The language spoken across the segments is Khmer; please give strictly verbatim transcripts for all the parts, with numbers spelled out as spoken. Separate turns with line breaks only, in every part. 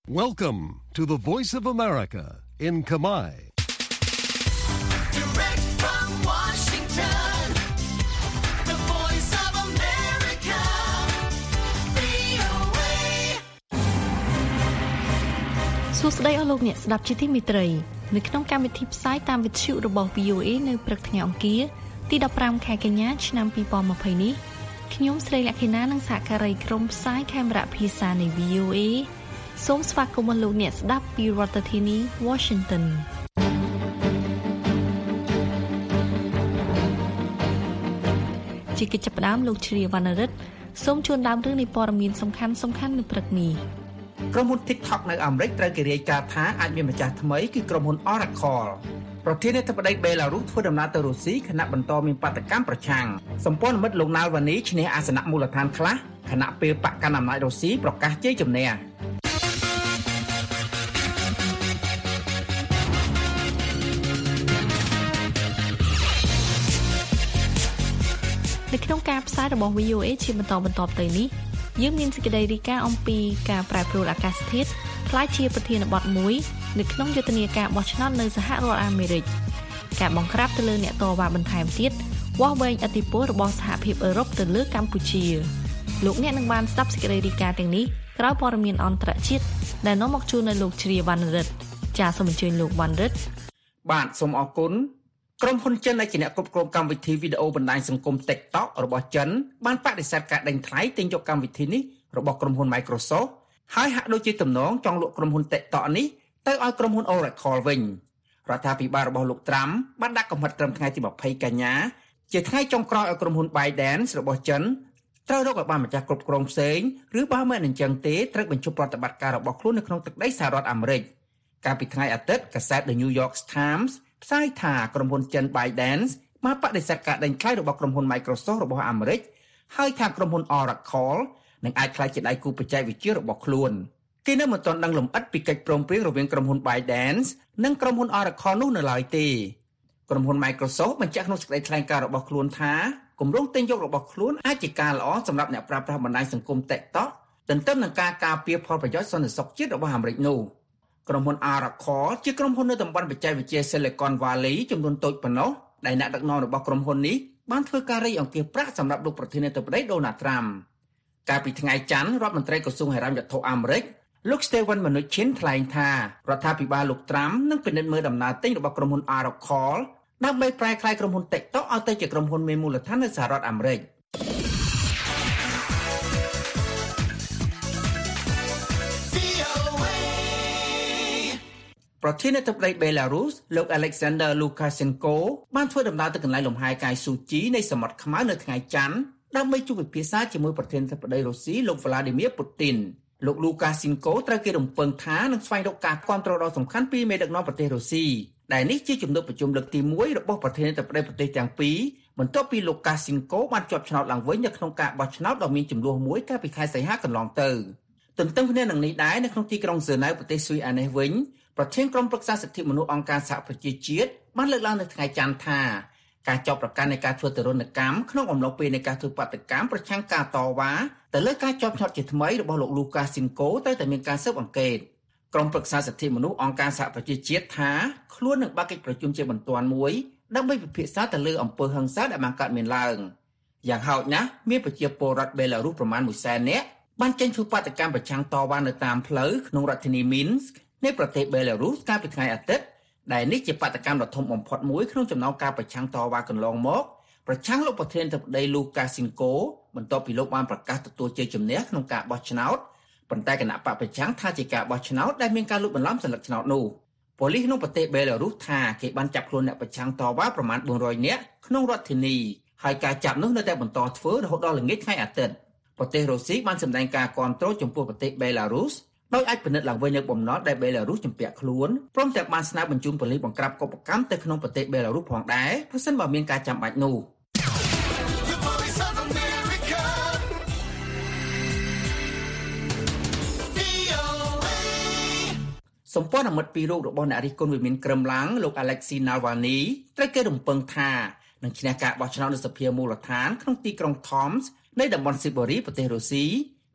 Welcome to the Voice of America in Khmer.
Direct from Washington, the Voice of America, វី អូ เอ
សួស្តីអស់លោកអ្នកស្ដាប់ជាទីមេត្រីនៅក្នុងកម្មវិធីផ្សាយតាមវិទ្យុរបស់ វី អូ เอ នៅព្រឹកថ្ងៃអង្គារទីដប់ប្រាំខែកញ្ញាឆ្នាំពីរពាន់ម្ភៃនេះខ្ញុំស្រីលក្ខិណានិងសហការីក្រុមផ្សាយខេមរៈភាសានៃ វី អូ เอ សូមស្វាគមន៍លោកអ្នកស្ដាប់ពីរដ្ឋធានី Washington ជាកិច្ចចាប់ផ្ដើមលោកជ្រាវណ្ណរិទ្ធសូមជូនដើមរឿងនៃព័ត៌មានសំខាន់សំខាន់នៅព្រឹកនេះ
ក្រុមហ៊ុន TikTok នៅអាមេរិកត្រូវគេរាយការណ៍ថាអាចមានម្ចាស់ថ្មីគឺក្រុមហ៊ុន Oracle ប្រធានាធិបតីបេឡារុសធ្វើដំណើរទៅរុស្ស៊ីខណៈបន្តមានបាតកម្មប្រឆាំងសម្ព័ន្ធមិត្តលោក Navalny ឈ្នះអាសនៈមូលដ្ឋានខ្លះខណៈពេលបកកណ្ដាលអំណាចរុស្ស៊ីប្រកាសជ័យជំនះ
នៅក្នុងការផ្សាយរបស់ វី អូ เอ ជាបន្តបន្តទៅនេះយើងមានសេចក្តីរាយការណ៍អំពីការប្រែប្រួលអាកាសធាតុខ្លាចជាប្រធានបទមួយនៅក្នុងយុទ្ធនាការបោះឆ្នោតនៅសហរដ្ឋអាមេរិកការបង្ក្រាបទៅលើអ្នកតវ៉ាបន្ថែមទៀតវាស់វែងឥទ្ធិពលរបស់សហភាពអឺរ៉ុបទៅលើកម្ពុជាលោកអ្នកនឹងបានស្ដាប់សេចក្តីរាយការណ៍ទាំងនេះក្រោយព័ត៌មានអន្តរជាតិដែលនាំមកជូននៅលោកជ្រាវណ្ណរិទ្ធចាសសូមអញ្ជើញលោកវណ្ណរិទ្ធ
បាទសូមអរគុណក្រុមហ៊ុនចិនដែលជាអ្នកគ្រប់គ្រងកម្មវិធីវីដេអូបណ្ដាញសង្គម TikTok របស់ចិនបានបដិសេធការដេញថ្លៃទិញយកកម្មវិធីនេះរបស់ក្រុមហ៊ុន Microsoft ហើយហាក់ដូចជាទំនងចង់លក់ក្រុមហ៊ុន TikTok នេះទៅឲ្យក្រុមហ៊ុន Oracle វិញរដ្ឋាភិបាលរបស់លោកត្រាំបានដាក់កំហិតត្រឹមថ្ងៃទីម្ភៃកញ្ញាជាថ្ងៃចុងក្រោយឲ្យក្រុមហ៊ុន ByteDance របស់ចិនត្រូវរកឲ្យបានម្ចាស់គ្រប់គ្រងផ្សេងឬបើមិនអញ្ចឹងទេត្រូវបញ្ឈប់ប្រតិបត្តិការរបស់ខ្លួននៅក្នុងទឹកដីសហរដ្ឋអាមេរិកកាលពីថ្ងៃអាទិត្យកាសែត The New York Times ផ្សាយថាក្រុមហ៊ុនចិន ByteDance បានបដិសេធការដេញថ្លៃរបស់ក្រុមហ៊ុន Microsoft របស់អាមេរិកហើយថាក្រុមហ៊ុន Oracle នឹងអាចក្លាយជាដៃគូបច្ចេកវិទ្យារបស់ខ្លួនគេនៅមិនទាន់ដឹងលម្អិតពីកិច្ចព្រមព្រៀងរវាងក្រុមហ៊ុន ByteDance និងក្រុមហ៊ុន Oracle នោះនៅឡើយទេក្រុមហ៊ុន Microsoft បញ្ជាក់ក្នុងសេចក្តីថ្លែងការណ៍របស់ខ្លួនថាគម្រោងទិញយករបស់ខ្លួនអាចជាការល្អសម្រាប់អ្នកប្រើប្រាស់បណ្ដាញសង្គម TikTok ទន្ទឹមនឹងការការពារផលប្រយោជន៍សន្តិសុខជាតិរបស់អាមេរិកនោះក្រុមហ៊ុន Oracle ជាក្រុមហ៊ុននៅតំបន់បច្ចេកវិទ្យា Silicon Valley ចំនួនតូចប៉ុណ្ណោះដែលអ្នកដឹកនាំរបស់ក្រុមហ៊ុននេះបានធ្វើការរៃអង្គាសប្រាក់សម្រាប់លោកប្រធានាធិបតី Donald Trump កាលពីថ្ងៃច័ន្ទរដ្ឋមន្ត្រីក្រសួងហិរញ្ញវត្ថុអាមេរិកលោក Steven Mnuchin ថ្លែងថារដ្ឋាភិបាលលោក Trump នឹងពិនិត្យមើលដំណើរទិញរបស់ក្រុមហ៊ុន Oracle ដើម្បីប្រែក្លាយក្រុមហ៊ុន TikTok ឲ្យទៅជាក្រុមហ៊ុនមានមូលដ្ឋាននៅសហរដ្ឋអាមេរិកប្រធានាធិបតីបេឡារុសលោក Alexander Lukashenko បានធ្វើដំណើរទៅកន្លែងលំហែកាយស៊ូជីនៃសមុទ្រខ្មៅនៅថ្ងៃច័ន្ទដើម្បីជួបពិភាក្សាជាមួយប្រធានាធិបតីរុស្ស៊ីលោក Vladimir Putin លោក Lukashenko ត្រូវគេរំពឹងថានឹងស្វែងរកការគាំទ្រដ៏សំខាន់ពីមេដឹកនាំប្រទេសរុស្ស៊ីដែលនេះជាជំនួបប្រជុំលើកទីមួយរបស់ប្រធានាធិបតីប្រទេសទាំងពីរបន្ទាប់ពី Lukashenko បានជាប់ឆ្នោតឡើងវិញនៅក្នុងការបោះឆ្នោតដ៏មានជម្លោះមួយកាលពីខែសីហាកន្លងទៅទន្ទឹមគ្នានឹងនេះដែរនៅក្នុងទីក្រុងហ្សឺណែវប្រទេសស៊ុយអែននេះវិញប្រធានក្រុមប្រឹក្សាសិទ្ធិមនុស្សអង្គការសហប្រជាជាតិបានលើកឡើងនៅថ្ងៃច័ន្ទថាការចោទប្រកាន់នៃការធ្វើទរណកម្មក្នុងអំឡុងពេលនៃការធ្វើបាតកម្មប្រឆាំងការតវ៉ាទៅលើការជាប់ឆ្នោតជាថ្មីរបស់លោក Lukashenko ត្រូវតែមានការស៊ើបអង្កេតក្រុមប្រឹក្សាសិទ្ធិមនុស្សអង្គការសហប្រជាជាតិថាខ្លួននឹងបើកកិច្ចប្រជុំជាបន្ទាន់មួយដើម្បីពិភាក្សាទៅលើអំពើហិង្សាដែលបានកើតមានឡើងយ៉ាងហោចណាស់មានប្រជាពលរដ្ឋបេឡារុសប្រមាណមួយសែននាក់បានចេញធ្វើបាតកម្មប្រឆាំងតវ៉ានៅតាមផ្លូវក្នុងរដ្ឋធានី Minsk នៃប្រទេសបេឡារុសកាលពីថ្ងៃអាទិត្យដែលនេះជាបាតកម្មដ៏ធំបំផុតមួយក្នុងចំណោមការប្រឆាំងតវ៉ាកន្លងមកប្រឆាំងលោកប្រធានាធិបតី Lukashenko បន្ទាប់ពីលោកបានប្រកាសទទួលជ័យជំនះក្នុងការបោះឆ្នោតប៉ុន្តែគណៈបកប្រឆាំងថាជាការបោះឆ្នោតដែលមានការលុបបន្លំសន្លឹកឆ្នោតនោះប៉ូលីសក្នុងប្រទេសបេឡារុសថាគេបានចាប់ខ្លួនអ្នកប្រឆាំងតវ៉ាប្រមាណបួនរយនាក់ក្នុងរដ្ឋធានីហើយការចាប់នោះនៅតែបន្តធ្វើរហូតដល់ល្ងាចថ្ងៃអាទិត្យប្រទេសរុស្ស៊ីបានសម្ដែងការគាំទ្រចំពោះប្រទេសបេឡារុសដោយអាចពិនិត្យឡើងវិញនៅបំណុលដែលបេឡារុសជំពាក់ខ្លួនព្រមទាំងបានស្នើបញ្ជូនប៉ូលីសបង្ក្រាបកុបកម្មទៅក្នុងប្រទេសបេឡារុសផងដែរប្រសិនបើមានការចាំបាច់នោះសម្ព័ន្ធមិត្តពីររូបរបស់អ្នករិះគន់វិមានក្រឹមឡាំងលោក Alexei Navalny ត្រូវគេរំពឹងថានឹងឈ្នះការបោះឆ្នោតនៅសភាមូលដ្ឋានក្នុងទីក្រុង Tomsk នៃតំបន់ស៊ីបូរីប្រទេសរុស្ស៊ី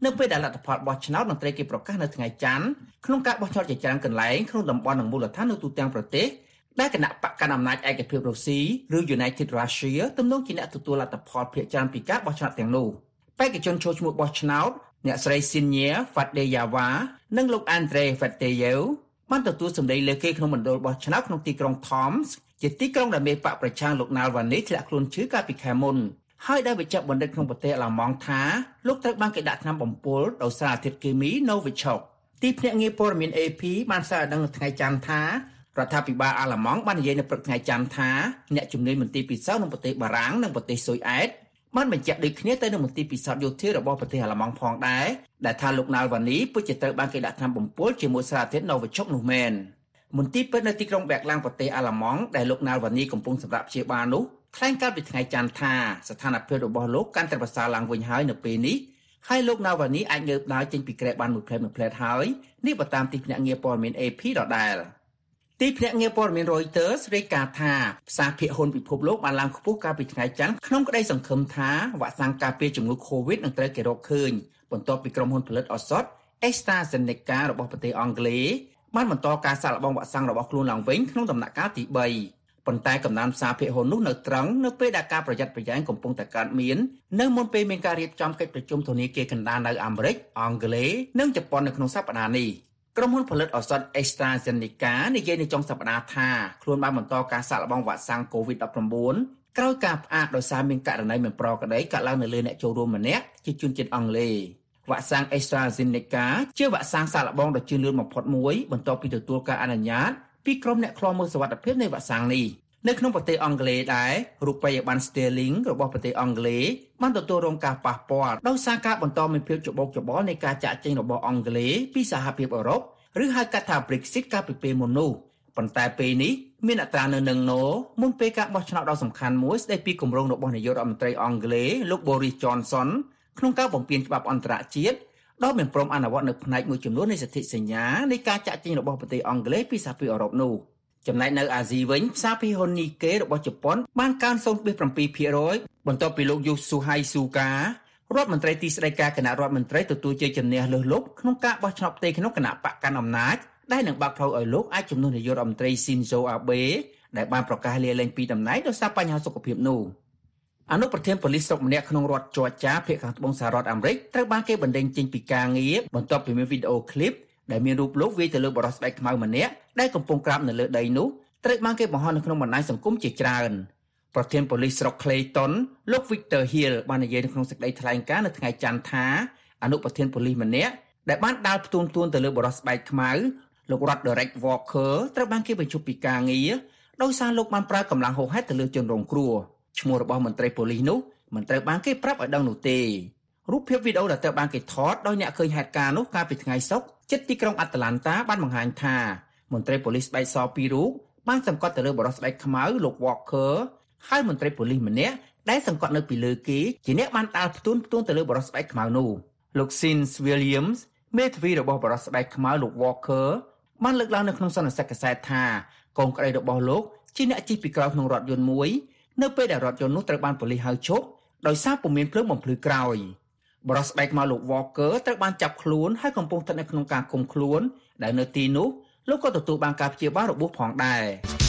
នៅពេលដែលលទ្ធផលបោះឆ្នោតនឹងត្រូវគេប្រកាសនៅថ្ងៃច័ន្ទក្នុងការបោះឆ្នោតជាច្រើនកន្លែងក្នុងតំបន់និងមូលដ្ឋាននៅទូទាំងប្រទេសដែលគណៈបកកណ្ដាលអំណាចឯកភាពរុស្ស៊ីឬ United Russia ទំនងជាអ្នកទទួលលទ្ធផលភាគច្រើនពីការបោះឆ្នោតទាំងនោះបេក្ខជនចូលឈ្មោះបោះឆ្នោតអ្នកស្រី Sinia Fadeyeva និងលោក Andrei Fateyev បានទទួលសម្លេងលើគេក្នុងមណ្ឌលបោះឆ្នោតក្នុងទីក្រុង Tomsk ជាទីក្រុងដែលមេបកប្រឆាំងលោក Navalny ធ្លាក់ខ្លួនឈឺកាលពីខែមុនហើយដែលវិជ្ជបណ្ឌិតក្នុងប្រទេសអាល្លឺម៉ង់ថាលោកត្រូវបានគេដាក់ថ្នាំបំពុលដោយសារអាធាតុគីមី Novichok ទីភ្នាក់ងារព័ត៌មាន A P បានសារឲ្យដឹងនៅថ្ងៃច័ន្ទថារដ្ឋាភិបាលអាល្លឺម៉ង់បាននិយាយនៅព្រឹកថ្ងៃច័ន្ទថាអ្នកជំនាញមន្ទីរពិសោធន៍នៅប្រទេសបារាំងនិងប្រទេសស៊ុយអែតបានបញ្ជាក់ដូចគ្នាទៅនឹងមន្ទីរពិសោធន៍យោធារបស់ប្រទេសអាល្លឺម៉ង់ផងដែរដែលថាលោក Navalny ពិតជាត្រូវបានគេដាក់ថ្នាំបំពុលជាមួយសារធាតុ Novichok នោះមែនមន្ទីរពេទ្យនៅទីក្រុងបែកឡាំងប្រទេសអាល្លឺម៉ង់ដែលលោក Navalny កំពុងសម្រាប់ព្យាបាលនោះថ្លែងកាលពីថ្ងៃច័ន្ទថាស្ថានភាពរបស់លោកកាន់តែប្រសើរឡើងវិញហើយនៅពេលនេះហើយលោក Navalny អាចងើបដើរចេញពីគ្រែបានមួយផ្លែមួយផ្លែហើយនេះបើតាមទីភ្នាក់ងារព័ត៌មាន A P ដដែលទីភ្នាក់ងារព័ត៌មាន Reuters រាយការណ៍ថាផ្សារភាគហ៊ុនពិភពលោកបានឡើងខ្ពស់កាលពីថ្ងៃច័ន្ទក្នុងក្តីសង្ឃឹមថាវ៉ាក់សាំងការពារជំងឺ COVID នឹងត្រូវគេរកឃើញបន្ទាប់ពីក្រុមហ៊ុនផលិតឱសថ AstraZeneca របស់ប្រទេសអង់គ្លេសបានបន្តការសាកល្បងវ៉ាក់សាំងរបស់ខ្លួនឡើងវិញក្នុងដំណាក់កាលទីបីប៉ុន្តែកំណើនផ្សារភាគហ៊ុននោះនៅត្រង់នៅពេលដែលការប្រយ័ត្នប្រយែងកំពុងតែកើតមាននៅមុនពេលមានការរៀបចំកិច្ចប្រជុំធនាគារកណ្ដាលនៅអាមេរិកអង់គ្លេសនិងជប៉ុននៅក្នុងសប្តាហ៍នេះក្រុមហ៊ុនផលិតឱសថ AstraZeneca និយាយនៅចុងសប្តាហ៍ថាខ្លួនបានបន្តការសាកល្បងវ៉ាក់សាំង COVID ដប់ប្រាំបួន ក្រោយការផ្អាកដោយសារមានករណីមិនប្រក្រតីកើតឡើងនៅលើអ្នកចូលរួមម្នាក់ជាជនជាតិអង់គ្លេសវ៉ាក់សាំង AstraZeneca ជាវ៉ាក់សាំងសាកល្បងដ៏ជឿនលឿនបំផុតមួយបន្ទាប់ពីទទួលការអនុញ្ញាតពីក្រុមអ្នកឃ្លាំមើលសុវត្ថិភាពនៃវ៉ាក់សាំងនេះនៅក្នុងប្រទេសអង់គ្លេសដែររូបិយប័ណ្ណ Sterling របស់ប្រទេសអង់គ្លេសបានទទួលរងការប៉ះពាល់ដោយសារការបន្តមានភាពច្បោកច្បល់នៃការចាក់ចេញរបស់អង់គ្លេសពីសហភាពអឺរ៉ុបឬហៅកាត់ថា Brexit កាលពីពេលមុននោះប៉ុន្តែពេលនេះមានអត្រានៅនឹងណូមុនពេលការបោះឆ្នោតដ៏សំខាន់មួយស្ដីពីគម្រោងរបស់នាយករដ្ឋមន្ត្រីអង់គ្លេសលោក Boris Johnson ក្នុងការបំពេញច្បាប់អន្តរជាតិដោយមិនព្រមអនុវត្តនៅផ្នែកមួយចំនួននៃសន្ធិសញ្ញានៃការចាក់ចេញរបស់ប្រទេសអង់គ្លេសពីសហភាពអឺរ៉ុបនោះចំណែកនៅអាស៊ីវិញផ្សារភាគហ៊ុន Nikkei របស់ជប៉ុនបានកើន ศูนย์ សេស เจ็ด ភាគរយ បន្ទាប់ពីលោក Yoshihide Suga រដ្ឋមន្ត្រីទីស្តីការគណៈរដ្ឋមន្ត្រីទទួលជ័យជំនះលើសលប់ក្នុងការបោះឆ្នោតផ្ទៃក្នុងគណៈបកកណ្ដាលអំណាចដែលនឹងបាក់ផ្លូវឲ្យលោកអាចជំនួសនាយករដ្ឋមន្ត្រី Shinzo Abe ដែលបានប្រកាសលាលែងពីតំណែងដោយសារបញ្ហាសុខភាពនោះអនុប្រធានប៉ូលីសស្រុកម្នាក់ក្នុងរដ្ឋ Georgia ភាគខាងត្បូងសហរដ្ឋអាមេរិកត្រូវបានគេបណ្តេញចេញពីការងារបន្ទាប់ពីមានវីដេអូឃ្លីបដែលមានរូបលោកវាយទៅលើបរិសុទ្ធស្បែកខ្មៅម្នាក់ដែលកំពុងក្រាបនៅលើដីនោះត្រូវបានគេបង្ហោះនៅក្នុងបណ្ដាញសង្គមជាច្រើនប្រធានប៉ូលីសស្រុក Clayton លោក Victor Hill បាននិយាយនៅក្នុងសេចក្តីថ្លែងការណ៍នៅថ្ងៃច័ន្ទថាអនុប្រធានប៉ូលីសម្នាក់ដែលបានដាល់ផ្ទួនទួនទៅលើបរិសុទ្ធស្បែកខ្មៅលោក Rod Derek Walker ត្រូវបានគេបញ្ឈប់ពីការងារដោយសារលោកបានប្រើកម្លាំងហួសហេតុទៅលើជនរងគ្រោះឈ្មោះរបស់មន្ត្រីប៉ូលីសនោះមិនត្រូវបានគេប្រាប់ឲ្យដឹងនោះទេរូបភាពវីដេអូដែលត្រូវបានគេថតដោយអ្នកឃើញហេតុការណ៍នោះកាលពីថ្ងៃសុក្រជិតទីក្រុង Atlanta បានបង្ហាញថាមន្ត្រីប៉ូលីសស្បែកសពីររូបបានសង្កត់ទៅលើបរិសុទ្ធស្បែកខ្មៅលោក Walker ហើយមន្ត្រីប៉ូលីសម្នាក់ដែលសង្កត់នៅពីលើគេជាអ្នកបានដាល់ផ្ទួនផ្ទួនទៅលើបរិសុទ្ធស្បែកខ្មៅនោះលោក Sims Williams មេធាវីរបស់បរិសុទ្ធស្បែកខ្មៅលោក Walker បានលើកឡើងនៅក្នុងសន្និសីទកាសែតថាកូនក្តីរបស់លោកជាអ្នកជិះពីក្រោយក្នុងរថយន្តមួយនៅពេលដែលរថយន្តនោះត្រូវបានប៉ូលីសហៅឈប់ដោយសារពុំមានភ្លើងបំភ្លឺក្រោយបរិសុទ្ធស្បែកខ្មៅលោក Walker ត្រូវបានចាប់ខ្លួនហើយកំពុងស្ថិតនៅក្នុងការឃុំខ្លួនដែលនៅទីនោះលោកក៏ទទួលបានការព្យាបាលរបួសផងដែរ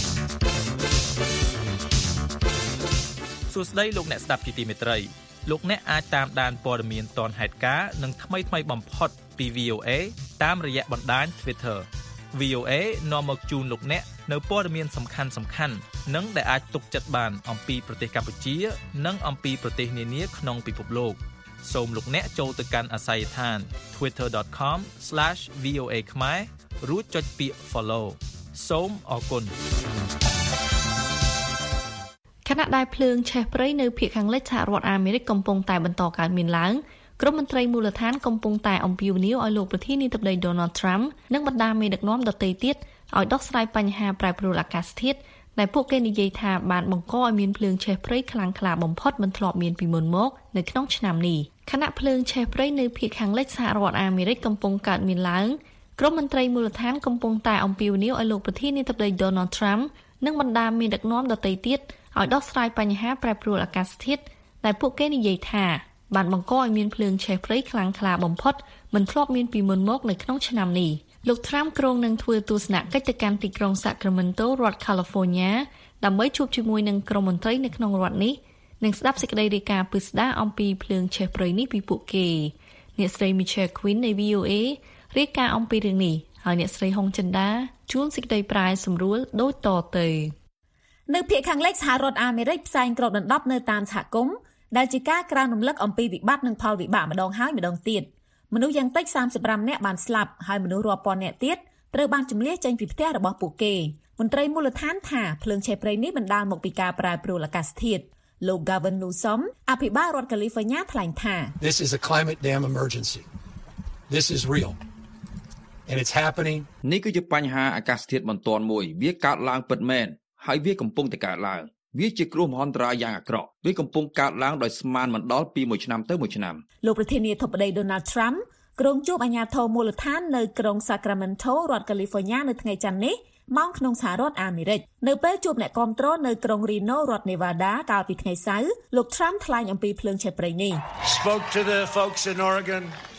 សួស្តីលោកអ្នកស្ដាប់ជាទីមេត្រីលោកអ្នកអាចតាមដានព័ត៌មានទាន់ហេតុការណ៍និងថ្មីថ្មីបំផុតពី V O A តាមរយៈបណ្ដាញ Twitter V O A នាំមកជូនលោកអ្នកនៅព័ត៌មានសំខាន់សំខាន់និងដែលអាចទុកចិត្តបានអំពីប្រទេសកម្ពុជានិងអំពីប្រទេសនានាក្នុងពិភពលោកសូមលោកអ្នកចូលទៅកាន់អាសយដ្ឋាន twitter dot com slash v o a ខ្មែររួចចុចពាក្យ follow សូមអរគុណ
ខណៈដែលភ្លើងឆេះព្រៃនៅភាគខាងលិចសហរដ្ឋអាមេរិកកំពុងតែបន្តកើតមានឡើងក្រុមមន្ត្រីមូលដ្ឋានកំពុងតែអំពាវនាវឲ្យលោកប្រធានាធិបតី Donald Trump និងបណ្ដាមេដឹកនាំដទៃទៀតឲ្យដោះស្រាយបញ្ហាប្រែប្រួលអាកាសធាតុដែលពួកគេនិយាយថាបានបង្កឲ្យមានភ្លើងឆេះព្រៃខ្លាំងក្លាបំផុតមិនធ្លាប់មានពីមុនមកនៅក្នុងឆ្នាំនេះខណៈភ្លើងឆេះព្រៃនៅភាគខាងលិចសហរដ្ឋអាមេរិកកំពុងកើតមានឡើងក្រុមមន្ត្រីមូលដ្ឋានកំពុងតែអំពាវនាវឲ្យលោកប្រធានាធិបតី Donald Trump និងបណ្ដាមេដឹកនាំដទៃទៀតឲ្យដោះស្រាយបញ្ហាប្រែប្រួលអាកាសធាតុដែលពួកគេនិយាយថាបានបង្កឲ្យមានភ្លើងឆេះព្រៃខ្លាំងក្លាបំផុតមិនធ្លាប់មានពីមុនមកនៅក្នុងឆ្នាំនេះលោក Trump គ្រោងនឹងធ្វើទស្សនកិច្ចទៅកាន់ទីក្រុង Sacramento រដ្ឋ California ដើម្បីជួបជាមួយនឹងក្រុមមន្ត្រីនៅក្នុងរដ្ឋនេះនិងស្ដាប់សេចក្តីរាយការណ៍ពិស្ដារអំពីភ្លើងឆេះព្រៃនេះពីពួកគេអ្នកស្រី Michelle Quinn នៃ V O A រាយការណ៍អំពីរឿងនេះហើយអ្នកស្រីហុងចិន្តាជួនសេចក្តីប្រាយសម្រួលដូចតទៅ
នៅភាគខាងលិចសហរដ្ឋអាមេរិកផ្សែងគ្របដណ្ដប់នៅតាមសហគមន៍ដែលជាការក្រើនរំលឹកអំពីវិបត្តិនិងផលវិបាកម្ដងហើយម្ដងទៀតមនុស្សយ៉ាងតិចសាមសិបប្រាំនាក់បានស្លាប់ហើយមនុស្សរាប់ពាន់នាក់ទៀតត្រូវបានជម្លៀសចេញពីផ្ទះរបស់ពួកគេមន្ត្រីមូលដ្ឋានថាភ្លើងឆេះព្រៃនេះបណ្ដាលមកពីការប្រែប្រួលអាកាសធាតុលោក Gavin Newsom អភិបាលរដ្ឋ California ថ្លែងថា
This is a climate dam emergency. This is real. And it's happening.
នេះគឺជាបញ្ហាអាកាសធាតុបន្ទាន់មួយវាកើតឡើងពិតមែនហើយវាកំពុងតែកើតឡើងវាជាគ្រោះមហន្តរាយយ៉ាងអាក្រក់វាកំពុងកើតឡើងដោយស្មានមិនដល់ពីមួយឆ្នាំទៅមួយឆ្នាំ
លោកប្រធានាធិបតី Donald Trump ក្រុងជួបអាជ្ញាធរមូលដ្ឋាននៅក្រុង Sacramento រដ្ឋ California នៅថ្ងៃច័ន្ទនេះម៉ោងក្នុងសហរដ្ឋអាមេរិកនៅពេលជួបអ្នកគាំទ្រនៅក្រុង Reno រដ្ឋ Nevada កាលពីថ្ងៃសៅរ៍លោក Trump ថ្លែងអំពីភ្លើងឆេះព្រៃនេះ
Spoke to the folks in Oregon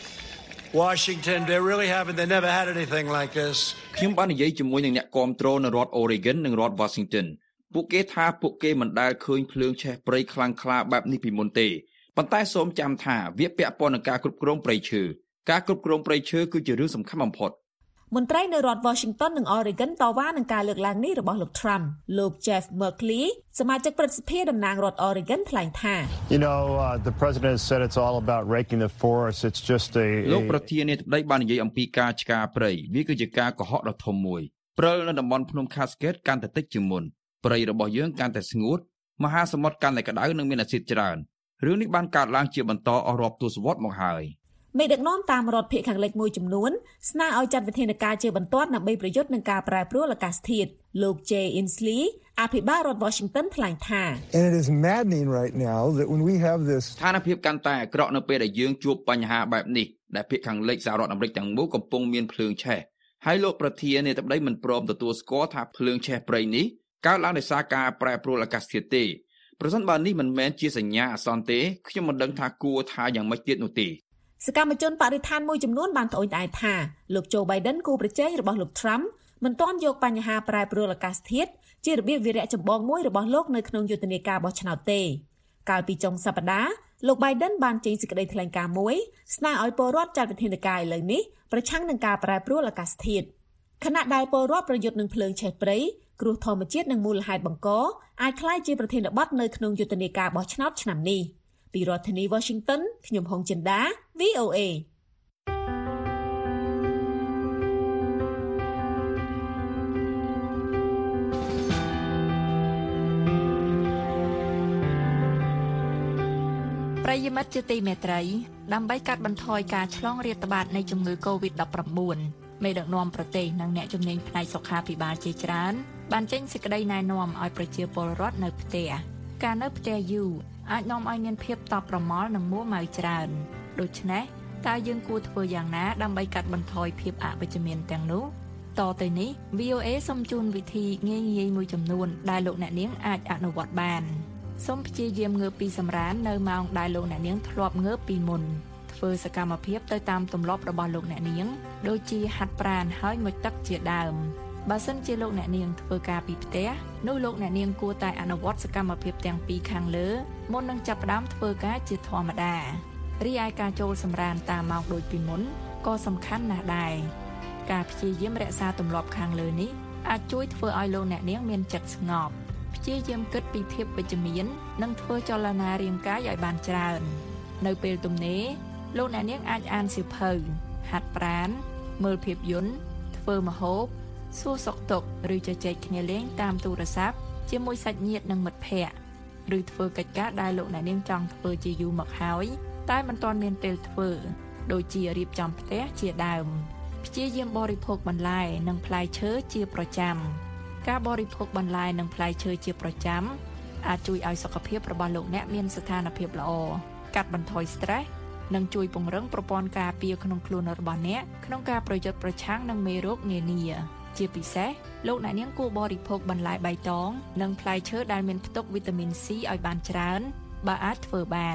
Washington they really haven't they never had anything like this
ខ្ញុំបាននិយាយជាមួយនឹងអ្នកគាំទ្រនៅរដ្ឋ Oregon និងរដ្ឋ Washington ពួកគេថាពួកគេមិនដែលឃើញភ្លើងឆេះព្រៃខ្លាំងក្លាបែបនេះពីមុនទេប៉ុន្តែសូមចាំថាវាពាក់ព័ន្ធនឹងការគ្រប់គ្រងព្រៃឈើការគ្រប់គ្រងព្រៃឈើគឺជារឿងសំខាន់បំផុត
មន្ត្រីនៅរដ្ឋ Washington និង Oregon តវ៉ានឹងការលើកឡើងនេះរបស់លោក Trump លោក Jeff Merkley សមាជិកព្រឹទ្ធសភាតំណាងរដ្ឋ Oregon ថ្លែងថា
You know uh, the president has said it's all about raking the forest it's just a
លោកប្រធានាធិបតីបាននិយាយអំពីការឆ្ការព្រៃវាគឺជាការកុហកដ៏ធំមួយព្រិលនៅតំបន់ភ្នំ Cascade កាន់តែតិចជាងមុនព្រៃរបស់យើងកាន់តែស្ងួតមហាសមុទ្រកាន់តែក្តៅនិងមានអាស៊ីតច្រើនរឿងនេះបានកើតឡើងជាបន្តអស់រាប់ទសវត្សរ៍មកហើយ
មេដឹកនាំតាមរដ្ឋភាគខាងលិចមួយចំនួនស្នើឲ្យចាត់វិធានការជាបន្ទាន់ដើម្បីប្រយុទ្ធនឹងការប្រែប្រួលអាកាសធាតុលោក Jay Inslee អភិបាលរដ្ឋ Washington ថ្លែងថា
And it is maddening right now that when we have this
ស្ថានភាពកាន់តែអាក្រក់នៅពេលដែលយើងជួបបញ្ហាបែបនេះដែលភាគខាងលិចសហរដ្ឋអាមេរិកទាំងមូលកំពុងមានភ្លើងឆេះហើយលោកប្រធានាធិបតីមិនព្រមទទួលស្គាល់ថាភ្លើងឆេះព្រៃនេះកើតឡើងដោយសារការប្រែប្រួលអាកាសធាតុទេប្រសិនបើនេះមិនមែនជាសញ្ញាអាសន្នទេខ្ញុំមិនដឹងថាគួរថាយ៉ាងម៉េចទៀតនោះទេស
កម្មជនបរិស្ថានមួយចំនួនបានត្អូញត្អែថាលោក Joe Biden គូប្រជែងរបស់លោក Trump មិនទាន់យកបញ្ហាប្រែប្រួលអាកាសធាតុជារបៀបវិរៈចម្បងមួយរបស់លោកនៅក្នុងយុទ្ធនាការបោះឆ្នោតទេកាលពីចុងសប្តាហ៍លោក Biden បានចេញសេចក្តីថ្លែងការណ៍មួយស្នើឲ្យពលរដ្ឋចាត់វិធានការឥឡូវនេះប្រឆាំងនឹងការប្រែប្រួលអាកាសធាតុខណៈដែលពលរដ្ឋប្រយុទ្ធនឹងភ្លើងឆេះព្រៃគ្រោះធម្មជាតិនិងមូលហេតុបង្កអាចក្លាយជាប្រធានបទនៅក្នុងយុទ្ធនាការបោះឆ្នោតឆ្នាំនេះពីរដ្ឋធានី Washington ខ្ញុំហុងចិន្តា V O A
ប្រិយមិត្តជាទីមេត្រីដើម្បីកាត់បន្ថយការឆ្លងរាតត្បាតនៃជំងឺ កូវីដ ដប់ប្រាំបួន មេដឹកនាំប្រទេសនិងអ្នកជំនាញផ្នែកសុខាភិបាលជាច្រើនបានចេញសេចក្តីណែនាំឲ្យប្រជាពលរដ្ឋនៅផ្ទះការនៅផ្ទះយូរអាចនាំឲ្យមានភាពតប់ប្រមល់និងមួម៉ៅច្រើនដូច្នេះតើយើងគួរធ្វើយ៉ាងណាដើម្បីកាត់បន្ថយភាពអវិជ្ជមានទាំងនោះតទៅនេះ V O A សូមជូនវិធីងាយៗមួយចំនួនដែលលោកអ្នកនាងអាចអនុវត្តបានសូមព្យាយាមងើបពីសម្រាននៅម៉ោងដែលលោកអ្នកនាងធ្លាប់ងើបពីមុនធ្វើសកម្មភាពទៅតាមទម្លាប់របស់លោកអ្នកនាងដូចជាហាត់ប្រាណហើយមុជទឹកជាដើមបើសិនជាលោកអ្នកនាងធ្វើការពីផ្ទះនោះលោកអ្នកនាងគួរតែអនុវត្តសកម្មភាពទាំងពីរខាងលើមុននឹងចាប់ផ្ដើមធ្វើការជាធម្មតារីឯការចូលសម្រានតាមម៉ោងដូចពីមុនក៏សំខាន់ណាស់ដែរការព្យាយាមរក្សាទម្លាប់ខាងលើនេះអាចជួយធ្វើឲ្យលោកអ្នកនាងមានចិត្តស្ងប់ព្យាយាមគិតពីភាពវិជ្ជមាននិងធ្វើចលនារាងកាយឲ្យបានច្រើននៅពេលទំនេរលោកអ្នកនាងអាចអានសៀវភៅហាត់ប្រាណមើលភាពយន្តធ្វើម្ហូបសួរសុខទុក្ខឬជជែកគ្នាលេងតាមទូរស័ព្ទជាមួយសាច់ញាតិនិងមិត្តភ័ក្តិឬធ្វើកិច្ចការដែលលោកអ្នកនាងចង់ធ្វើជាយូរមកហើយតែមិនទាន់មានពេលធ្វើដូចជារៀបចំផ្ទះជាដើមព្យាយាមបរិភោគបន្លែនិងផ្លែឈើជាប្រចាំការបរិភោគបន្លែនិងផ្លែឈើជាប្រចាំអាចជួយឲ្យសុខភាពរបស់លោកអ្នកមានស្ថានភាពល្អកាត់បន្ថយ stress និងជួយពង្រឹងប្រព័ន្ធការពារក្នុងខ្លួនរបស់អ្នកក្នុងការប្រយុទ្ធប្រឆាំងនឹងមេរោគនានាជាពិសេសលោកអ្នកនាងគួរបរិភោគបន្លែបៃតងនិងផ្លែឈើដែលមានផ្ទុកវីតាមីន C ឲ្យបានច្រើនបើអាចធ្វើបាន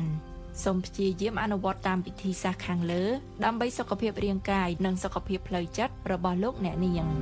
សូមព្យាយាមអនុវត្តតាមវិធីសាស្ត្រខាងលើដើម្បីសុខភាពរាងកាយនិងសុខភាពផ្លូវចិត្តរបស់លោកអ្នកនាង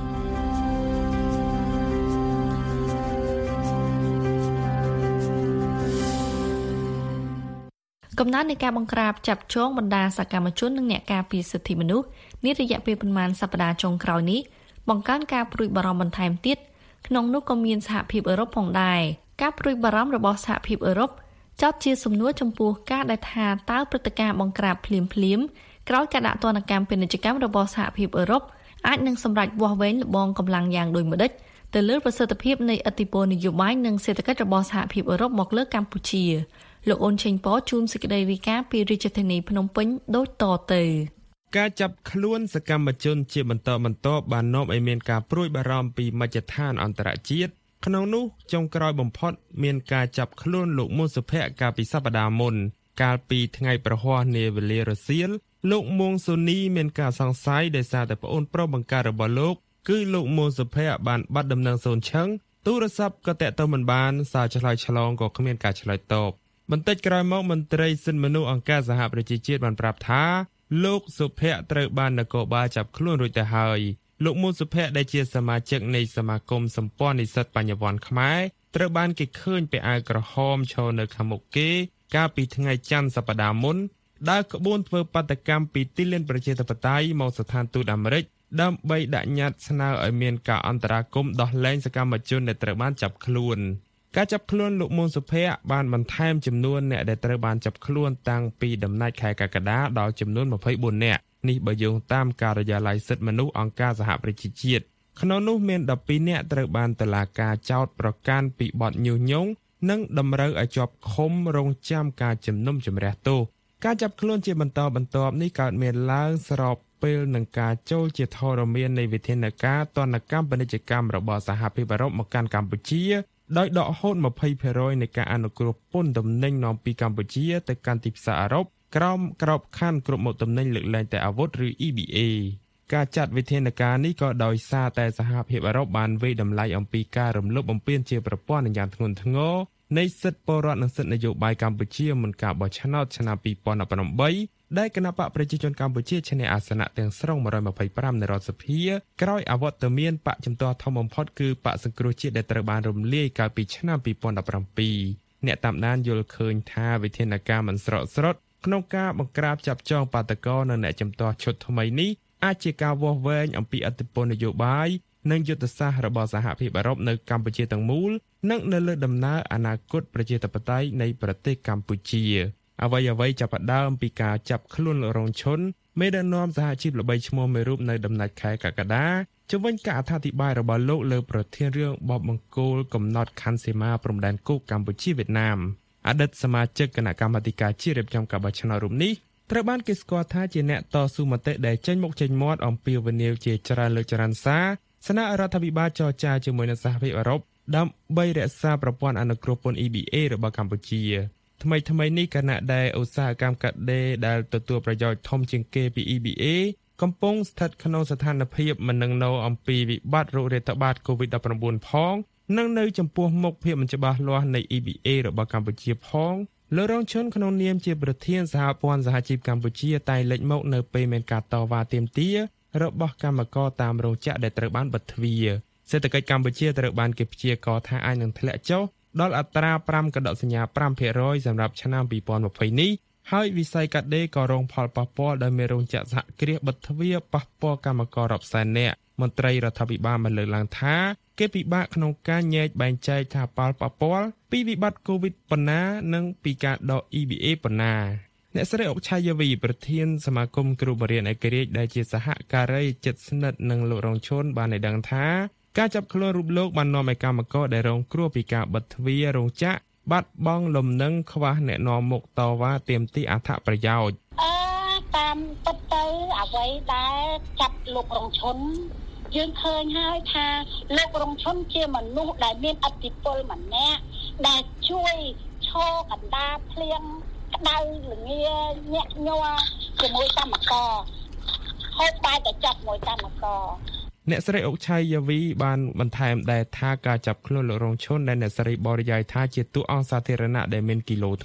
កំណើននៃការបង្ក្រាបចាប់ចងបណ្ដាសកម្មជននិងអ្នកការពារសិទ្ធិមនុស្សនារយៈពេលប្រមាណសប្តាហ៍ចុងក្រោយនេះបង្កើនការព្រួយបារម្ភបន្ថែមទៀតក្នុងនោះក៏មានសហភាពអឺរ៉ុបផងដែរការព្រួយបារម្ភរបស់សហភាពអឺរ៉ុបចោទជាសំណួរចំពោះការដែលថាតើព្រឹត្តិការណ៍បង្ក្រាបភ្លាមភ្លាមក្រោយការដាក់ទណ្ឌកម្មពាណិជ្ជកម្មរបស់សហភាពអឺរ៉ុបអាចនឹងសម្រេចវាស់វែងលបងកម្លាំងយ៉ាងដូចម្តេចទៅលើប្រសិទ្ធភាពនៃឥទ្ធិពលនយោបាយនិងសេដ្ឋកិច្ចរបស់សហភាពអឺរ៉ុបមកលើកម្ពុជាលោកអូនឆេងប៉ជូនសេចក្តីរាយការណ៍ពីរាជធានីភ្នំពេញដូចតទៅ
ការចាប់ខ្លួនសកម្មជនជាបន្តបន្ទាប់បាននាំឲ្យមានការព្រួយបារម្ភពីមជ្ឈដ្ឋានអន្តរជាតិក្នុងនោះចុងក្រោយបំផុតមានការចាប់ខ្លួនលោកមុនសុភ័ក្រកាលពីសប្តាហ៍មុនកាលពីថ្ងៃប្រហ័សនាវេលារសៀលលោកមួងសូនីមានការសង្ស័យដោយសារតែប្អូនប្រុសបង្ការរបស់លោកគឺលោកមួងសុភ័ក្របានបាត់ដំណឹងសូនឈឹងទូរស័ព្ទក៏តាក់ទងមិនបានសារឆ្លើយឆ្លងក៏គ្មានការឆ្លើយតបបន្តិចក្រោយមកមន្ត្រីសិទ្ធិមនុស្សអង្គការសហប្រជាជាតិបានប្រាប់ថាលោកសុភ័ក្រត្រូវបាននគរបាលចាប់ខ្លួនរួចទៅហើយលោកមួនសុភ័ក្រដែលជាសមាជិកនៃសមាគមសម្ព័ន្ធនិស្សិតបញ្ញវន្តខ្មែរត្រូវបានគេឃើញពាក់អាវក្រហមឈរនៅខាងមុខគេកាលពីថ្ងៃច័ន្ទសប្តាហ៍មុនដើរក្បួនធ្វើបាតកម្មពីទីលានប្រជាធិបតេយ្យមកស្ថានទូតអាមេរិកដើម្បីដាក់ញត្តិស្នើឲ្យមានការអន្តរាគមន៍ដោះលែងសកម្មជនដែលត្រូវបានចាប់ខ្លួនការចាប់ខ្លួនលោកមួនសុភ័ក្របានបន្ថែមចំនួនអ្នកដែលត្រូវបានចាប់ខ្លួនតាំងពីដំណាច់ខែកក្កដាដល់ចំនួនម្ភៃបួននាក់នេះបើយោងតាមការិយាល័យសិទ្ធិមនុស្សអង្គការសហប្រជាជាតិក្នុងនោះមានដប់ពីរនាក់ត្រូវបានតុលាការចោទប្រកាន់ពីបទញុះញង់និងតម្រូវឲ្យជាប់ឃុំរងចាំការជំនុំជម្រះទោសការចាប់ខ្លួនជាបន្តបន្ទាប់នេះកើតមានឡើងស្របពេលនឹងការចូលជាធរមាននៃវិធានការទណ្ឌកម្មពាណិជ្ជកម្មរបស់សហភាពអឺរ៉ុបមកកាន់កម្ពុជាដោយដកហូត ยี่สิบเปอร์เซ็นต์ នៃការអនុគ្រោះពន្ធទំនិញនាំពីកម្ពុជាទៅកាន់ទីផ្សារអឺរ៉ុបក្រោមក្របខ័ណ្ឌគ្រប់មុខទំនិញលើកលែងតែអាវុធឬ E B A ការចាត់វិធានការនេះក៏ដោយសារតែសហភាពអឺរ៉ុបបានវិយតម្លៃអំពីការរំលោភបំពានជាប្រព័ន្ធយ៉ាងធ្ងន់ធ្ងរនៃសិទ្ធិពលរដ្ឋនិងសិទ្ធិនយោបាយកម្ពុជាមុនការបោះឆ្នោតឆ្នាំពីរពាន់ដប់ប្រាំដែលគណៈបកប្រជាជនកម្ពុជាឈ្នះអាសនៈទាំងស្រុងមួយរយម្ភៃប្រាំនៃរដ្ឋសភាក្រោយអវត្តមានបកជំទាស់ធំបំផុតគឺបកសង្គ្រោះជាតិដែលត្រូវបានរំលាយកាលពីឆ្នាំពីរពាន់ដប់ប្រាំអ្នកតាមដានយល់ឃើញថាវិធានការមិនស្រកស្រដក្នុងការបង្ក្រាបចាប់ចងបាតកោនិងអ្នកជំទាស់ឈុតថ្មីនេះអាចជាការវាស់វែងអំពីឥទ្ធិពលនយោបាយនិងយុទ្ធសាស្ត្ររបស់សហភាពអឺរ៉ុបនៅកម្ពុជាទាំងមូលនិងនៅលើដំណើរអនាគតប្រជាធិបតេយ្យនៃប្រទេសកម្ពុជាអ្វីអ្វីចាប់ផ្ដើមពីការចាប់ខ្លួនលោករងឈុនមេដឹកនាំសហជីពល្បីឈ្មោះមួយរូបនៅដំណាច់ខែកក្កដាជំវិញការអត្ថាធិប្បាយរបស់លោកលើប្រធានរឿងបបបង្គោលកំណត់ខណ្ឌសីមាព្រំដែនគោកកម្ពុជាវៀតណាមអតីតសមាជិកគណៈកម្មាធិការជាតិរៀបចំការបោះឆ្នោតរូបនេះត្រូវបានគេស្គាល់ថាជាអ្នកតស៊ូមតិដែលចេញមុខចេញមាត់អំពីវិនិយោគជាច្រើនលើកចរន្តសារស្នើរដ្ឋាភិបាលចរចាជាមួយនឹងសហភាពអឺរ៉ុបដើម្បីរក្សាប្រព័ន្ធអនុគ្រោះពន្ធ E B A របស់កម្ពុជាថ្មីថ្មីនេះគណៈដែលឧស្សាហកម្មកាត់ដេរដែលទទួលប្រយោជន៍ធំជាងគេពី E B A កំពុងស្ថិតក្នុងស្ថានភាពមិននឹងណោអំពីវិបត្តិโรគរាតត្បាត កូវីដដប់ប្រាំបួន ផងនិងនៅចំពោះមុខភាពមិនច្បាស់លាស់នៃ E B A របស់កម្ពុជាផងលោករងឈុនក្នុងនាមជាប្រធានសហព័ន្ធសហជីពកម្ពុជាតែលេចមកនៅពេលមានការតវ៉ាទាមទាររបស់កម្មករតាមរោងចក្រដែលត្រូវបានបិទទ្វារសេដ្ឋកិច្ចកម្ពុជាត្រូវបានគេព្យាករណ៍ថាអាចនឹងធ្លាក់ចុះដល់អត្រាប្រាំកដកសញ្ញា ប្រាំភាគរយ សម្រាប់ឆ្នាំពីរពាន់ម្ភៃនេះហើយវិស័យកាត់ដេរក៏រងផលប៉ះពាល់ដោយមានរោងចក្រសហគ្រាសបិទទ្វារប៉ះពាល់កម្មកររាប់សែននាក់មន្ត្រីរដ្ឋាភិបាលបានលើកឡើងថាគេពិបាកក្នុងការញែកបែងចែកថាផលប៉ះពាល់ពីវិបត្តិកូវីដប៉ុណ្ណានិងពីការដក E B A ប៉ុណ្ណាអ្នកស្រីអុកឆាយាវីប្រធានសមាគមគ្រូបង្រៀនឯករាជ្យដែលជាសហការីជិតស្និទ្ធនឹងលោករងឈុនបានឲ្យដឹងថាការចាប់ខ្លួនរូបលោកបាននាំឲ្យកម្មករដែលរងគ្រោះពីការបិទទ្វាររោងចក្របាត់បង់លំនឹងខ្វះអ្នកនាំមុខតវ៉ាទាមទារអត្ថប្រយោជន៍
អឺតាមពិតទៅអ្វីដែលចាប់លោករងឈុនយើងឃើញហើយថាលោករងឈុនជាមនុស្សដែលមានឥទ្ធិពលម្នាក់ដែលជួយឈរកណ្ដាលភ្លៀងក្តៅល្ងាញាក់ញ័រជាមួយកម្មករហូបបាយតែចាប់មួយកម្មករ
អ្នកស្រីអុកឆៃយាវីបានបន្ថែមដែរថាការចាប់ខ្លួនលោករងឈុនដែលអ្នកស្រីបរិយាយថាជាតួអង្គសាធារណៈដែលមានគីឡូធ្ងន់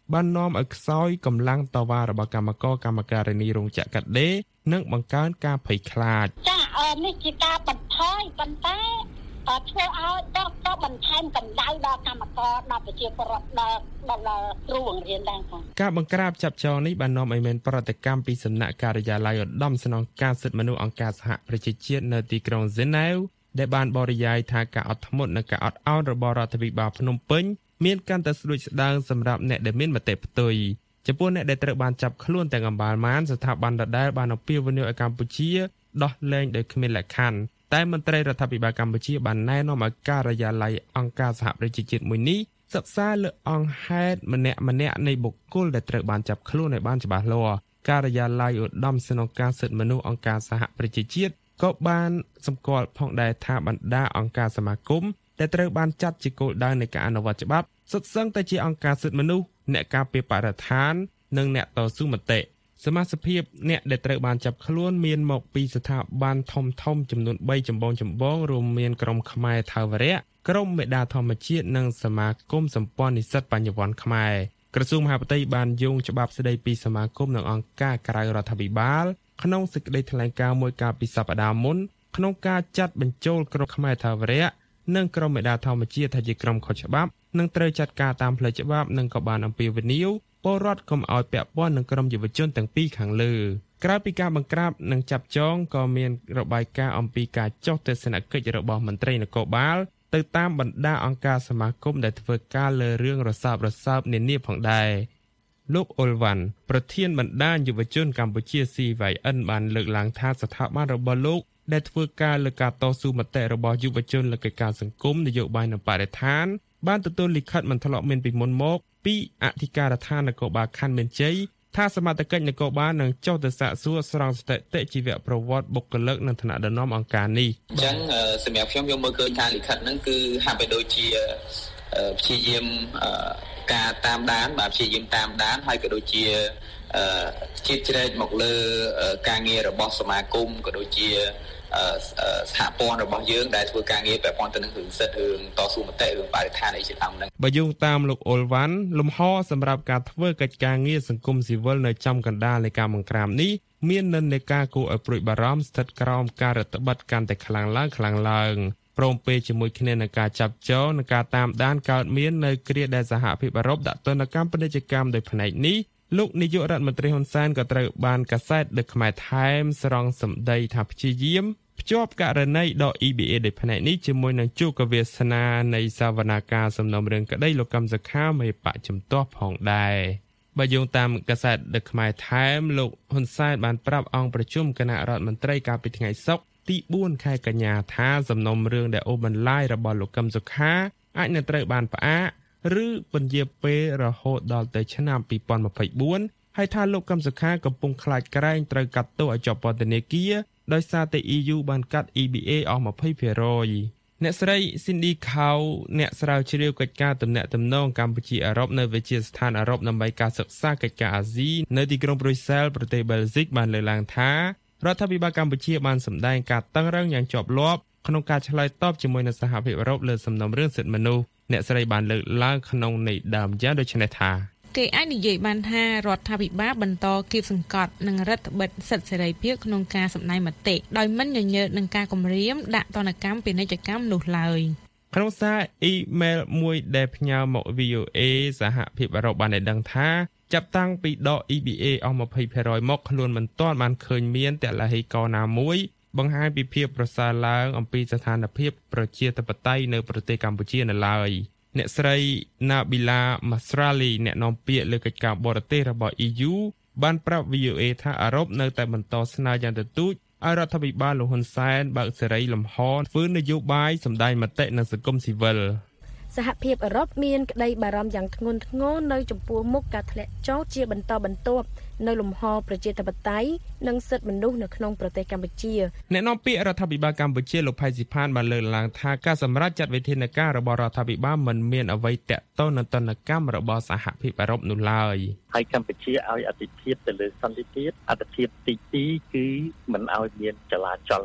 បាននាំឲ្យខ្សោយកម្លាំងតវ៉ារបស់កម្មករកម្មការិនីរោងចក្រកាត់ដេរនិងបង្កើនការភ័យខ្លាច
ចាអឺនេះជាការបន្ថយប៉ុន្តែធ្វើឲ្យដល់ដល់បន្ថែមកម្ដៅដល់កម្មករដល់ប្រជាពលរដ្ឋដល់ដល់គ្រូបង្រៀនដែរផង
ការបង្ក្រាបចាប់ចងនេះបាននាំឲ្យមានប្រតិកម្មពីសំណាក់ការិយាល័យឧត្តមស្នងការសិទ្ធិមនុស្សអង្គការសហប្រជាជាតិនៅទីក្រុងហ្សឺណែវដែលបានបរិយាយថាការអត់ធ្មត់និងការអត់ឱនរបស់រដ្ឋាភិបាលភ្នំពេញមានកាន់តែស្ដួចស្ដើងសម្រាប់អ្នកដែលមានមតិផ្ទុយចំពោះអ្នកដែលត្រូវបានចាប់ខ្លួនទាំងអម្បាលម៉ានស្ថាប័នដដែលបានអំពាវនាវឲ្យកម្ពុជាដោះលែងដោយគ្មានលក្ខខណ្ឌតែមន្ត្រីរដ្ឋាភិបាលកម្ពុជាបានណែនាំឲ្យការិយាល័យអង្គការសហប្រជាជាតិមួយនេះសិក្សាលើអង្គហេតុម្នាក់ម្នាក់នៃបុគ្គលដែលត្រូវបានចាប់ខ្លួនឲ្យបានច្បាស់លាស់ការិយាល័យឧត្តមស្នងការសិទ្ធិមនុស្សអង្គការសហប្រជាជាតិក៏បានសម្គាល់ផងដែរថាបណ្ដាអង្គការសមាគមដែលត្រូវបានចាត់ជាគោលដៅនៃការអនុវត្តច្បាប់សុទ្ធសឹងតែជាអង្គការសិទ្ធិមនុស្សអ្នកការពារបរិស្ថាននិងអ្នកតស៊ូមតិសមាជិកភាពអ្នកដែលត្រូវបានចាប់ខ្លួនមានមកពីស្ថាប័នធំធំចំនួនបីចម្បងចម្បងរួមមានក្រុមខ្មែរថាវរៈក្រុមមេដាធម្មជាតិនិងសមាគមសម្ព័ន្ធនិស្សិតបញ្ញវន្តខ្មែរក្រសួងមហាផ្ទៃបានយោងច្បាប់ស្តីពីសមាគមនិងអង្គការក្រៅរដ្ឋាភិបាលក្នុងសេចក្តីថ្លែងការណ៍មួយកាលពីសប្តាហ៍មុនក្នុងការចាត់បញ្ចូលក្រុមខ្មែរថាវរៈនិងក្រុមមេដាធម្មជាតិថាជាក្រុមខុសច្បាប់និងត្រូវចាត់ការតាមផ្លូវច្បាប់និងក៏បានអំពាវនាវពលរដ្ឋកុំឲ្យពាក់ព័ន្ធនឹងក្រុមយុវជនទាំងពីរខាងលើក្រៅពីការបង្ក្រាបនិងចាប់ចងក៏មានរបាយការណ៍អំពីការចុះទស្សនកិច្ចរបស់មន្ត្រីនគរបាលទៅតាមបណ្ដាអង្គការសមាគមដែលធ្វើការលើរឿងរសើបរសើបនានាផងដែរលោកអ៊ុលវ៉ាន់ប្រធានបណ្ដាយុវជនកម្ពុជា C Y N បានលើកឡើងថាស្ថាប័នរបស់លោកដែលធ្វើការលើការតស៊ូមតិរបស់យុវជនលើកិច្ចការសង្គមនយោបាយនិងបរិស្ថានបានទទួលលិខិតមិនធ្លាប់មានពីមុនមកពីអធិការដ្ឋាននគរបាលខណ្ឌមានជ័យថាសមត្ថកិច្ចនគរបាលនឹងចុះទៅសាកសួរស្រង់ស្ថិតិជីវប្រវត្តិបុគ្គលិកនិងឋានៈដឹកនាំអង្គការនេះ
អញ្ចឹងសម្រាប់ខ្ញុំខ្ញុំមើលឃើញថាលិខិតហ្នឹងគឺហាក់បីដូចជាព្យាយាមការតាមដានបាទព្យាយាមតាមដានហើយក៏ដូចជាជាតិជ្រែកមកលើការងាររបស់សមាគមក៏ដូចជាសហព័ន្ធរបស់យើងដែលធ្វើការងារពាក់ព័ន្ធទៅនឹងរឿងសិទ្ធិរឿងតស៊ូមតិរឿងបរិស្ថានអីជាដើមហ្នឹង
បើយោងតាមលោកអ៊ុលវ៉ាន់លំហសម្រាប់ការធ្វើកិច្ចការងារសង្គមស៊ីវិលនៅចំកណ្ដាលនៃការបង្ក្រាបនេះមាននិន្នាការគួរឲ្យព្រួយបារម្ភស្ថិតក្រោមការរដ្ឋបတ်កាន់តែខ្លាំងឡើងខ្លាំងឡើងព្រមពេលជាមួយគ្នានឹងការចាប់ចងនិងការតាមដានកើតមាននៅគ្រាដែលសហភាពអឺរ៉ុបដាក់ទណ្ឌកម្មពាណិជ្ជកម្មដោយផ្នែកនេះលោកនាយករដ្ឋមន្ត្រីហ៊ុនសែនក៏ត្រូវបានកាសែត The Khmer Times ស្រង់សម្ដីថាព្យាយាមភ្ជាប់ករណីដក E B A ដោយផ្នែកនេះជាមួយនឹងជោគវាសនានៃសវនាការសំណុំរឿងក្តីលោកកឹមសុខាមេបកជំទាស់ផងដែរបើយោងតាមកាសែត The Khmer Times លោកហ៊ុនសែនបានប្រាប់អង្គប្រជុំគណៈរដ្ឋមន្ត្រីកាលពីថ្ងៃសុក្រទីបួនខែកញ្ញាថាសំណុំរឿងដែលអូបន្លាយរបស់លោកកឹមសុខាអាចនឹងត្រូវបានផ្អាកឬពន្យាពេលរហូតដល់ទៅឆ្នាំពីរពាន់ម្ភៃបួនហើយថាលោកកឹមសុខាកំពុងខ្លាចក្រែងត្រូវកាត់ទោសឲ្យជាប់ពន្ធនាគារដោយសារតែ E U បានកាត់ E B A អស់ ยี่สิบเปอร์เซ็นต์ អ្នកស្រី Cindy Khao អ្នកស្រាវជ្រាវកិច្ចការទំនាក់ទំនងកម្ពុជាអឺរ៉ុបនៅវិទ្យាស្ថានអឺរ៉ុបដើម្បីការសិក្សាកិច្ចការអាស៊ីនៅទីក្រុងប្រុយសែលប្រទេសបែលហ្សិកបានលើកឡើងថារដ្ឋាភិបាលកម្ពុជាបានសម្ដែងការតឹងរ៉ឹងយ៉ាងជាប់លាប់ក្នុងការឆ្លើយតបជាមួយនឹងសហភាពអឺរ៉ុបលើសំណុំរឿងសិទ្ធិមនុស្សអ្នកស្រីបានលើកឡើងក្នុងន័យដើមយ៉ាងដូចនេះថា
គេអាចនិយាយបានថារដ្ឋាភិបាលបន្តគៀបសង្កត់និងរដ្ឋបិទសិទ្ធិសេរីភាពក្នុងការសម្ដែងមតិដោយមិនញញើតនឹងការគំរាមដាក់ទណ្ឌកម្មពាណិជ្ជកម្មនោះឡើយ
ក្នុងសារអ៊ីមែលមួយដែលផ្ញើមក V O A សហភាពអឺរ៉ុបបានឲ្យដឹងថាចាប់តាំងពីដក E B A អស់ ยี่สิบเปอร์เซ็นต์ មកខ្លួនមិនទាន់បានឃើញមានទឡហេកណាមួយបង្ហាញពីភាពប្រសើរឡើងអំពីស្ថានភាពប្រជាធិបតេយ្យនៅប្រទេសកម្ពុជានៅឡើយអ្នកស្រី Nabila Masrali អ្នកនាំពាក្យលើកិច្ចការបរទេសរបស់ E U បានប្រាប់ V O A ថាអឺរ៉ុបនៅតែបន្តស្នើយ៉ាងទទូចឲ្យរដ្ឋាភិបាលលោកហ៊ុនសែនបើកសេរីលំហធ្វើនយោបាយសម្ដែងមតិនិងសង្គមស៊ីវិល
សហភាពអឺរ៉ុបមានក្តីបារម្ភយ៉ាងធ្ងន់ធ្ងរនៅចំពោះមុខការធ្លាក់ចុះជាបន្តបន្ទាប់នៅលំហប្រជាធិបតេយ្យនិងសិទ្ធិមនុស្សនៅក្នុងប្រទេសកម្ពុជា
អ្នកនាំពាក្យរដ្ឋាភិបាលកម្ពុជាលោកផៃស៊ីផានបានលើកឡើងថាការសម្រេចចាត់វិធានការរបស់រដ្ឋាភិបាលមិនមានអ្វីតាក់ទងនឹងទណ្ឌកម្មរបស់សហភាពអឺរ៉ុបនោះឡើយ
ហើយកម្ពុជាឲ្យអតិភិបទៅលើសន្តិភាពអតិភិបទីពីរគឺមិនឲ្យមានចលាចលនៅក្នុងសង្គ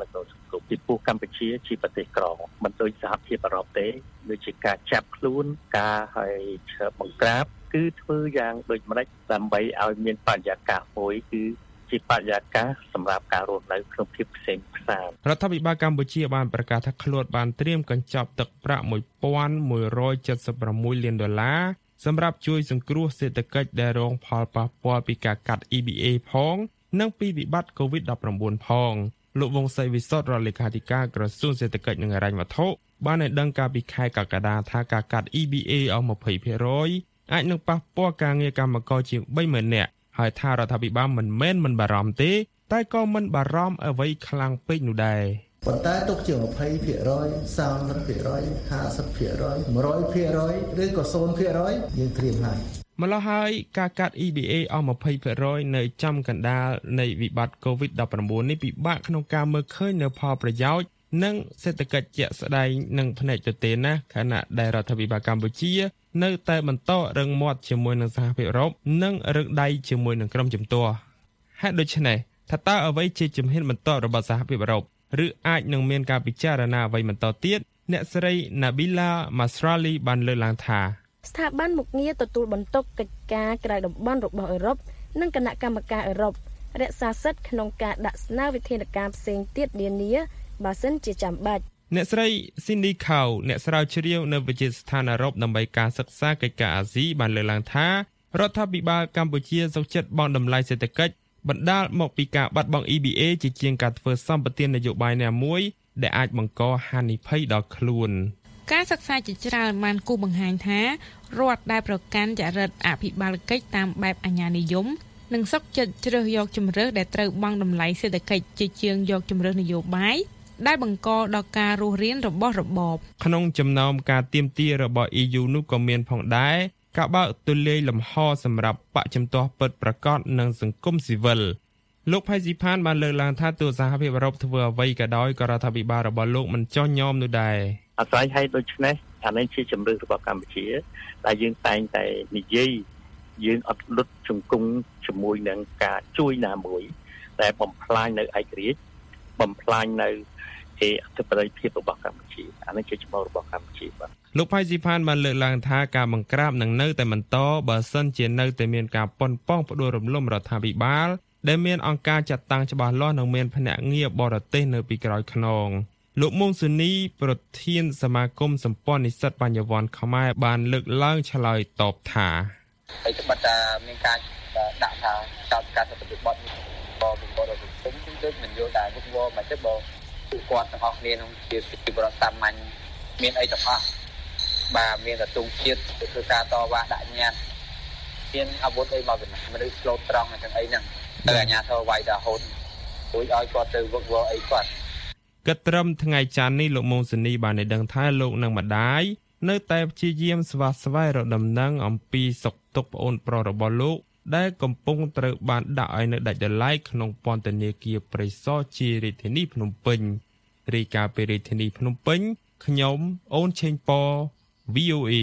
គ្រប់ពីព្រោះកម្ពុជាជាប្រទេសក្រមិនដូចសហភាពអឺរ៉ុបទេដូចជាការចាប់ខ្លួនការឲ្យបង្ក្រាបគឺធ្វើយ៉ាងដូចម្តេចដើម្បីឲ្យមានបរិយាកាសមួយគឺជាបរិយាកាសសម្រាប់ការរស់នៅក្នុងភាពផ្សេងផ្សាន
រដ្ឋាភិបាលកម្ពុជាបានប្រកាសថាខ្លួនបានត្រៀមកញ្ចប់ទឹកប្រាក់មួយពាន់មួយរយเจ็ดสิบหกលានដុល្លារសម្រាប់ជួយសង្គ្រោះសេដ្ឋកិច្ចដែលរងផលប៉ះពាល់ពីការកាត់ E B A ផងនិងពីវិបត្តិ កូវីដ -ដប់ប្រាំបួន ផងលោកវង្សសីវិសុទ្ធរដ្ឋលេខាធិការក្រសួងសេដ្ឋកិច្ចនិងហិរញ្ញវត្ថុបានឲ្យដឹងកាលពីខែកក្កដាថាការកាត់ E B A អស់ ยี่สิบเปอร์เซ็นต์ អាចនឹងប៉ះពាល់ការងារកម្មករជាង បីម៉ឺន នាក់ហើយថារដ្ឋាភិបាលមិនមែនមិនបារម្ភទេតែក៏មិនបារម្ភអ្វីខ្លាំងពេកនោះដែរ
ប៉ុន្តែទុកជា ยี่สิบเปอร์เซ็นต์ สามสิบเปอร์เซ็นต์ ห้าสิบเปอร์เซ็นต์ หนึ่งร้อยเปอร์เซ็นต์ ឬក៏ ศูนย์เปอร์เซ็นต์ យើងត្រៀមហើយ
ម្ល៉េះហើយការកាត់ E B A អស់ ยี่สิบเปอร์เซ็นต์ នៅចំកណ្ដាលនៃវិបត្តិ កូវីដ -ដប់ប្រាំបួន នេះពិបាកក្នុងការមើលឃើញនៅផលប្រយោជន៍និងសេដ្ឋកិច្ចជាក់ស្ដែងនឹងផ្នែកទទេណាខណៈដែលរដ្ឋាភិបាលកម្ពុជានៅតែបន្តរឹងមាត់ជាមួយនឹងសហភាពអឺរ៉ុបនិងរឹងដៃជាមួយនឹងក្រុមជំទាស់ហេតុដូច្នេះថាតើអ្វីជាជំហានបន្តរបស់សហភាពអឺរ៉ុបឬអាចនឹងមានការពិចារណាអ្វីបន្តទៀតអ្នកស្រី Nabila Masrali បានលើកឡើងថា
ស្ថាប័នមុខងារទទួលបន្ទុកកិច្ចការក្រៅតំបន់របស់អឺរ៉ុបនិងគណៈកម្មការអឺរ៉ុបរក្សាសិទ្ធិក្នុងការដាក់ស្នើវិធានការផ្សេងទៀតនានាបើសិនជាចាំបាច់
អ្នកស្រី Cindy Cow អ្នកស្រាវជ្រាវនៅវិទ្យាស្ថានអឺរ៉ុបដើម្បីការសិក្សាកិច្ចការអាស៊ីបានលើកឡើងថារដ្ឋាភិបាលកម្ពុជាសុខចិត្តបង់តម្លៃសេដ្ឋកិច្ចបណ្ដាលមកពីការបាត់បង់ E B A ជាជាងការធ្វើសម្បទាននយោបាយណាមួយដែលអាចបង្កហានិភ័យដល់ខ្លួន
ការសិក្សាជាច្រើនបានគូសបង្ហាញថារដ្ឋដែលប្រកាន់ចរិតអភិបាលកិច្ចតាមបែបអាជ្ញានិយមនិងសុខចិត្តជ្រើសយកជំរើសដែលត្រូវបង់តម្លៃសេដ្ឋកិច្ចជាជាងយកជំរើសនយោបាយដែលបង្កដល់ការរស់រានរបស់របប
ក្នុងចំណោមការទាមទាររបស់ E U នោះក៏មានផងដែរការបើកទូលាយលំហសម្រាប់បកជំទាស់ពិតប្រាកដនិងសង្គមស៊ីវិលលោកផៃស៊ីផានបានលើកឡើងថាទោះសហភាពអឺរ៉ុបធ្វើអ្វីក៏ដោយក៏រដ្ឋាភិបាលរបស់លោកមិនចោះញោមនោះដែរ
អាស្រ័យឲ្យដូច្នេះអានេះជាជំរឿនរបស់កម្ពុជាដែលយើងតែងតែនិយាយយើងអត់លុតជង្គង់ជាមួយនឹងការជួយណាមួយដែលបំផ្លាញនៅឯករាជ្យបំផ្លាញនៅឯអធិបតេយ្យភាពរបស់កម្ពុជាអានេះជាចំណុចរបស់កម្ពុជាបាទ
លោកផៃស៊ីផានបានលើកឡើងថាការបង្ក្រាបនឹងនៅតែបន្តបើសិនជានៅតែមានការប៉ុនប៉ងផ្ដួលរំលំរដ្ឋាភិបាលដែលមានអង្គការចាត់តាំងច្បាស់លាស់និងមានភ្នាក់ងារបរទេសនៅពីក្រោយខ្នងលោកមុងស៊ូនីប្រធានសមាគមសម្ព័ន្ធនិស្សិតបញ្ញវន្តខ្មែរបានលើកឡើងឆ្លើយតបថា
ហើយត្បិតតែមានការដាក់ថាចោទការសិទ្ធិបត្តិបងបងរបស់ខ្ញុំគឺដូចមិនយល់តែមុខវរមកទេបងពួកគាត់ទាំងអស់គ្នាក្នុងជាជីវរដ្ឋសាមញ្ញមានអីទាំងអស់បាទមានតែទងជាតិធ្វើការតវ៉ាដាក់ញត្តិមានអាវុធអីមកវិញមនុស្សឆ្លូតត្រង់ទាំងអីហ្នឹងទៅអាជ្ញាធរវាយតាហ៊ុនរួចឲ្យគាត់ទៅវឹកវរអីគាត់
គិតត្រឹមថ្ងៃច័ន្ទនេះលោកមុងស៊ូនីបានដឹងថាលោកនិងម្ដាយនៅតែព្យាយាមស្វាស្វែងរកដំណឹងអំពីសុខទុក្ខប្អូនប្រុសរបស់លោកដែលកំពុងត្រូវបានដាក់ឲ្យនៅដាច់ដោយឡែកក្នុងពន្ធនាគារព្រៃសរជារាជធានីភ្នំពេញរាយការណ៍ពីរាជធានីភ្នំពេញខ្ញុំអូនឆេងប៉ V O A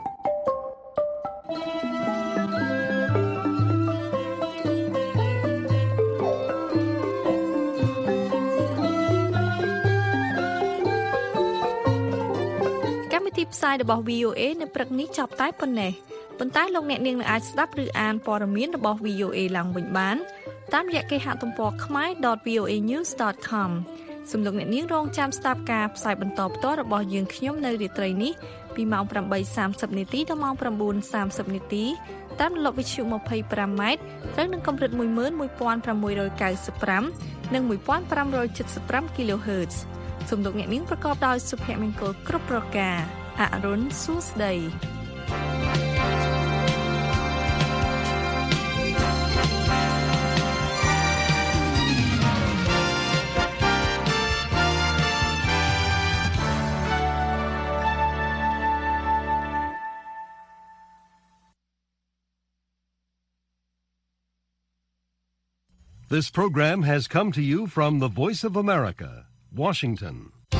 ផ្សាយរបស់ V O A នៅព្រឹកនេះចប់តែប៉ុណ្ណេះប៉ុន្តែលោកអ្នកនាងនឹងអាចស្ដាប់ឬអានព័ត៌មានរបស់ V O A ឡើងវិញបានតាមរយៈគេហទំព័រ khmae.ដត v o a news ដត com សូមលោកអ្នកនាងរងចាំស្ដាប់ការផ្សាយបន្តផ្ទាល់របស់យើងខ្ញុំនៅរាត្រីនេះពីម៉ោង ប្រាំបីសាមសិប នាទីដល់ម៉ោង ប្រាំបួនសាមសិប នាទីតាមរលកវិទ្យុ ยี่สิบห้า ម៉ែត្រត្រូវនឹងកម្រិត một nghìn một trăm sáu mươiห้า និង một nghìn năm trăm bảy mươiห้า kHz សូមលោកអ្នកនាងប្រកបដោយសុភមង្គលគ្រប់ប្រការអរុនសួស្ដី
This program has come to you from the Voice of America, Washington.